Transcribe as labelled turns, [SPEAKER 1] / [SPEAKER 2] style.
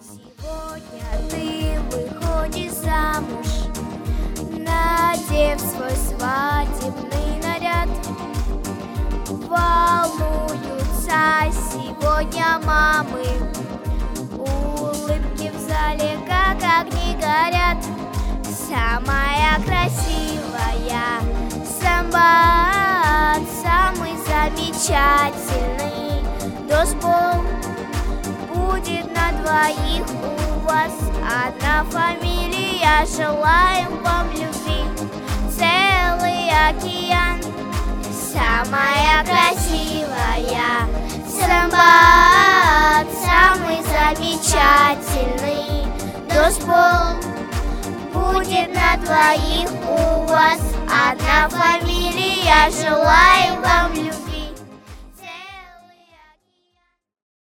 [SPEAKER 1] Сегодня ты выходишь замуж, надев свой свадебный наряд. Волнуются сегодня мамы, улыбки в зале, как огни горят. Самая красивая самбат, самый замечательный дошбол. Будет на двоих у вас одна фамилия. Желаем вам любви, целый океан. Самая красивая самбат, самый замечательный дошбол. Будет на двоих у вас одна фамилия. Желаем вам любви.